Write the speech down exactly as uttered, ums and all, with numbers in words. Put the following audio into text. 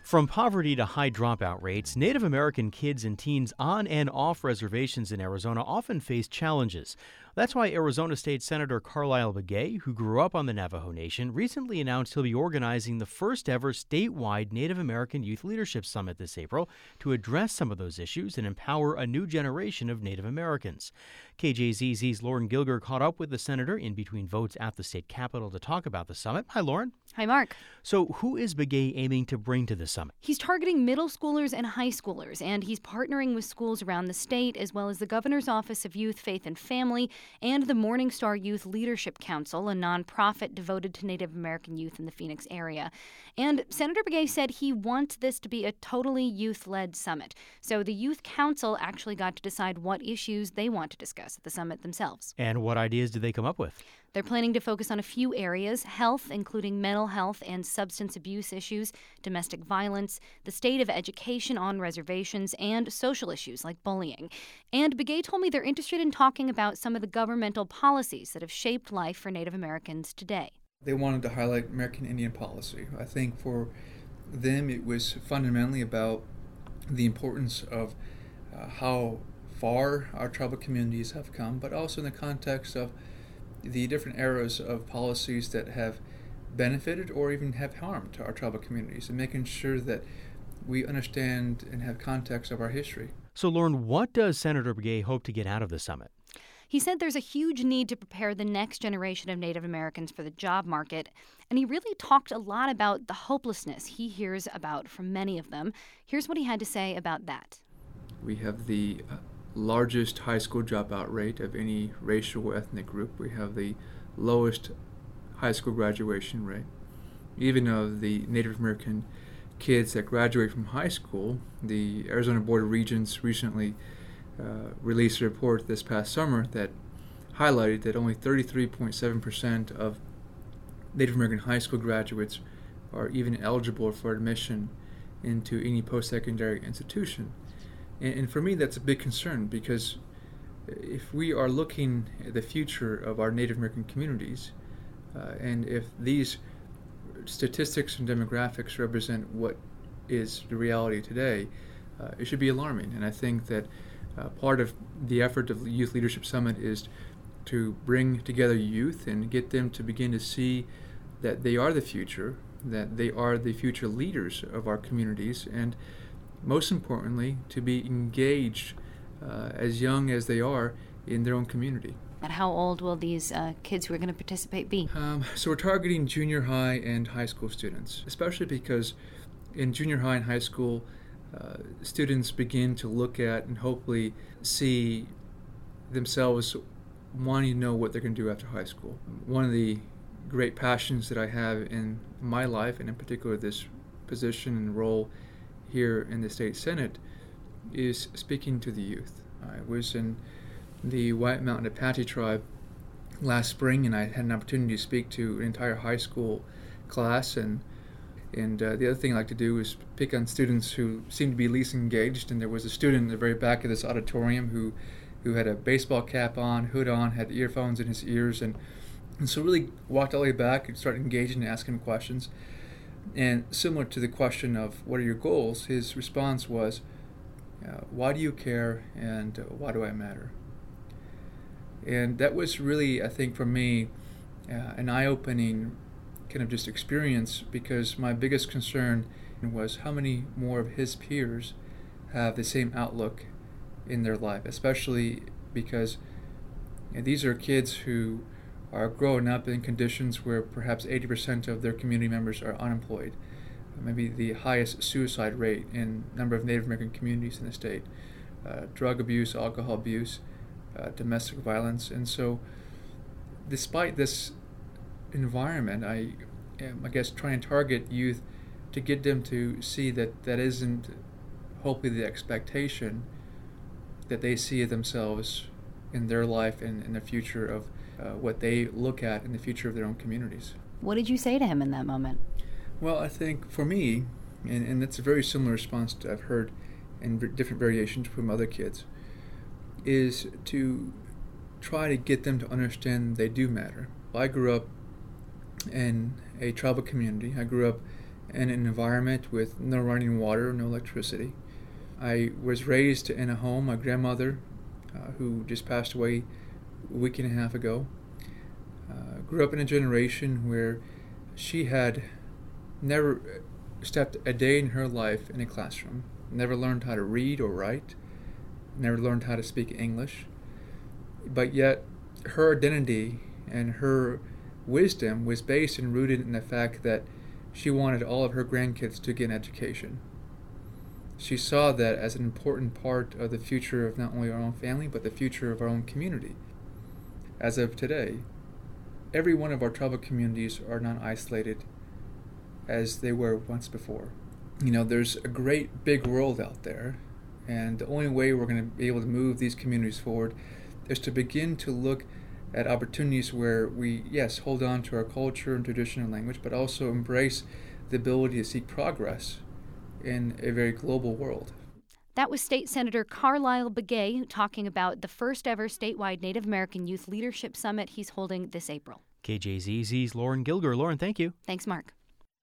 From poverty to high dropout rates, Native American kids and teens on and off reservations in Arizona often face challenges. That's why Arizona State Senator Carlyle Begay, who grew up on the Navajo Nation, recently announced he'll be organizing the first ever statewide Native American Youth Leadership Summit this April to address some of those issues and empower a new generation of Native Americans. K J Z Z's Lauren Gilger caught up with the senator in between votes at the state capitol to talk about the summit. Hi, Lauren. Hi, Mark. So who is Begay aiming to bring to the summit? He's targeting middle schoolers and high schoolers, and he's partnering with schools around the state, as well as the Governor's Office of Youth, Faith, and Family, and the Morningstar Youth Leadership Council, a nonprofit devoted to Native American youth in the Phoenix area. And Senator Begay said he wants this to be a totally youth-led summit. So the Youth Council actually got to decide what issues they want to discuss at the summit themselves. And what ideas did they come up with? They're planning to focus on a few areas: health, including mental health and substance abuse issues, domestic violence, the state of education on reservations, and social issues like bullying. And Begay told me they're interested in talking about some of the governmental policies that have shaped life for Native Americans today. They wanted to highlight American Indian policy. I think for them it was fundamentally about the importance of uh, how far our tribal communities have come, but also in the context of the different eras of policies that have benefited or even have harmed to our tribal communities, and making sure that we understand and have context of our history. So, Lauren, what does Senator Begay hope to get out of the summit? He said there's a huge need to prepare the next generation of Native Americans for the job market, and he really talked a lot about the hopelessness he hears about from many of them. Here's what he had to say about that. We have the uh, largest high school dropout rate of any racial or ethnic group. We have the lowest high school graduation rate. Even of the Native American kids that graduate from high school, the Arizona Board of Regents recently uh, released a report this past summer that highlighted that only thirty-three point seven percent of Native American high school graduates are even eligible for admission into any post-secondary institution. And, and for me, that's a big concern, because if we are looking at the future of our Native American communities, uh, and if these statistics and demographics represent what is the reality today, uh, it should be alarming. And I think that uh, part of the effort of the Youth Leadership Summit is to bring together youth and get them to begin to see that they are the future, that they are the future leaders of our communities, and most importantly, to be engaged uh, as young as they are in their own community. And how old will these uh, kids who are going to participate be? Um, so we're targeting junior high and high school students, especially because in junior high and high school, uh, students begin to look at and hopefully see themselves wanting to know what they're going to do after high school. One of the great passions that I have in my life, and in particular this position and role here in the state Senate, is speaking to the youth. I was in the White Mountain Apache tribe last spring, and I had an opportunity to speak to an entire high school class, and and uh, the other thing I like to do is pick on students who seem to be least engaged. And there was a student in the very back of this auditorium who who had a baseball cap on, hood on, had earphones in his ears, and, and so really walked all the way back and started engaging and asking him questions. And similar to the question of what are your goals, his response was, uh, why do you care, and uh, why do I matter? And that was really, I think, for me, uh, an eye-opening kind of just experience, because my biggest concern was how many more of his peers have the same outlook in their life, especially because you know, these are kids who are growing up in conditions where perhaps eighty percent of their community members are unemployed, maybe the highest suicide rate in a number of Native American communities in the state, uh, drug abuse, alcohol abuse, uh, domestic violence. And so despite this environment, I am, I guess, trying to target youth to get them to see that that isn't hopefully the expectation that they see of themselves in their life and in the future of uh, what they look at in the future of their own communities. What did you say to him in that moment? Well, I think for me, and, and that's a very similar response to I've heard in v- different variations from other kids, is to try to get them to understand they do matter. I grew up in a tribal community. I grew up in an environment with no running water, no electricity. I was raised in a home. My grandmother, uh, who just passed away a week and a half ago, uh, grew up in a generation where she had never stepped a day in her life in a classroom, never learned how to read or write, never learned how to speak English. But yet, her identity and her wisdom was based and rooted in the fact that she wanted all of her grandkids to get an education. She saw that as an important part of the future of not only our own family, but the future of our own community. As of today, every one of our tribal communities are not isolated as they were once before. You know, there's a great big world out there, and the only way we're going to be able to move these communities forward is to begin to look at opportunities where we, yes, hold on to our culture and tradition and language, but also embrace the ability to seek progress in a very global world. That was State Senator Carlyle Begay talking about the first ever statewide Native American Youth Leadership Summit he's holding this April. K J Z Z's Lauren Gilger. Lauren, thank you. Thanks, Mark.